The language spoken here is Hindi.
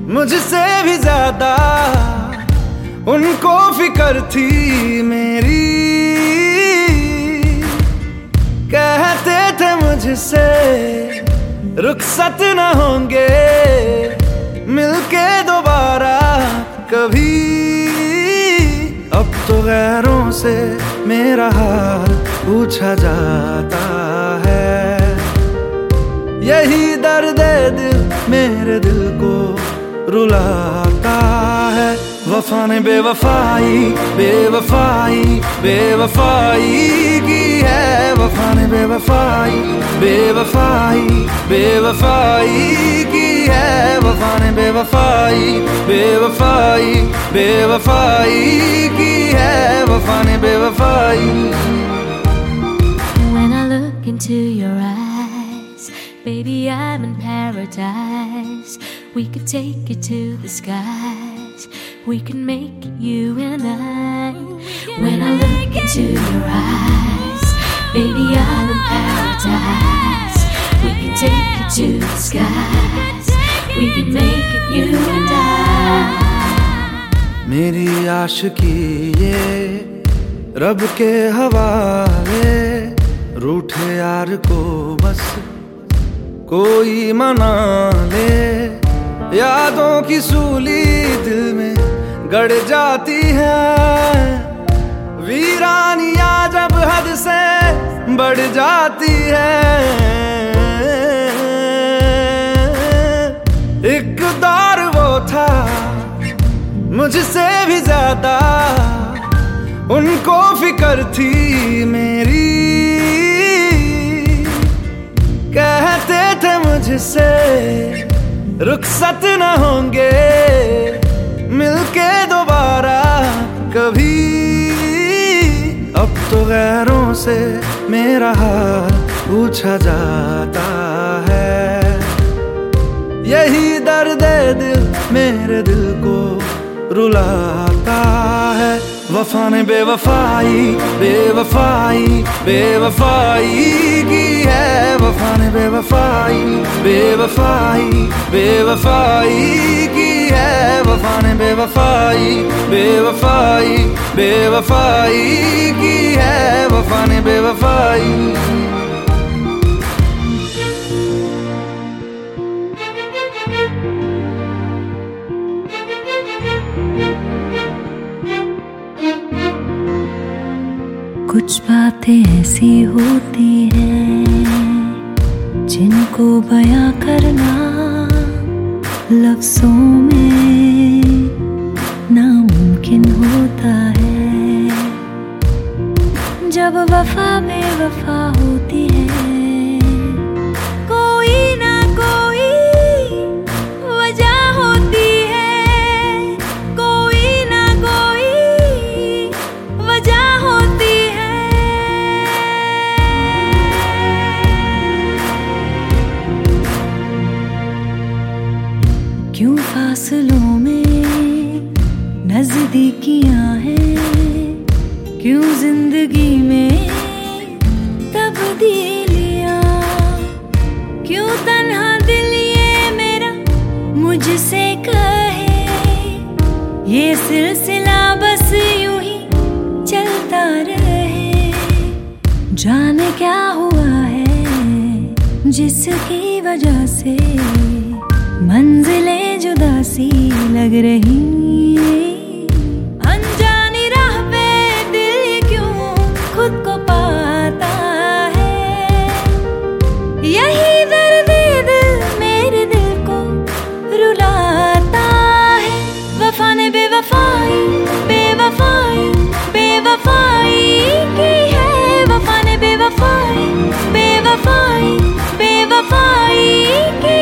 मुझसे भी ज्यादा उनको फिक्र थी मेरी। कहते थे मुझसे रुखसत न होंगे मिलके दोबारा कभी। अब तो गैरों से मेरा हाल पूछा जाता है। यही दर्द दिल मेरे दिल को रुलाता है। वफा ने बेवफाई बेवफाई बेवफाई की है। वफा ने बेवफाई बेवफाई बेवफाई की है। वफा ने बेवफाई बेवफाई बेवफाई की है। वफा ने बेवफाई। When I look into your eyes, baby, I'm in paradise. We could take it to the skies. We can make it you and I. When I look into your eyes, baby, I'm in paradise. We can take it to the skies. We can make it you and I. मेरी आशिकी ये रब के हवाले। रूठे यार को बस कोई मना ले। यादों की सूली दिल में गड़ जाती है। वीरानियां जब हद से बढ़ जाती है। एक दौर वो था मुझसे भी ज्यादा उनको फिक्र थी मेरी। कहते थे मुझसे रुखसत न होंगे मिलके दोबारा कभी। अब तो गैरों से मेरा हाल पूछा जाता है। यही दर्द दिल मेरे दिल को रुलाता है। वफा ने बेवफाई बेवफाई बेवफाई की है। वफा ने बेवफाई बेवफाई बेवफाई की है। वफा ने बेवफाई बेवफाई बेवफाई की है। वफा ने बेवफाई। कुछ बातें ऐसी होती हैं जिनको बयां करना लफ्जों में नामुमकिन होता है। जब वफा बेवफा होती है कोई ना कोई वजह होती है। कोई ना कोई वजह होती है। क्यों फासलों में नजदीकियां हैं। क्यों जिंदगी में तब्दीलियां। क्यों तन्हा दिल ये मेरा मुझसे कहे ये सिलसिला बस यूं ही चलता रहे। जाने क्या हुआ है जिसकी वजह से मंजिलें जुदा सी लग रही। अनजानी राह पे दिल क्यों खुद को पाता है। यही दर्द दिल मेरे दिल को रुलाता है। वफा ने बेवफाई बेवफाई बेवफाई की है। वफा ने बेवफाई बेवफाई बेवफाई की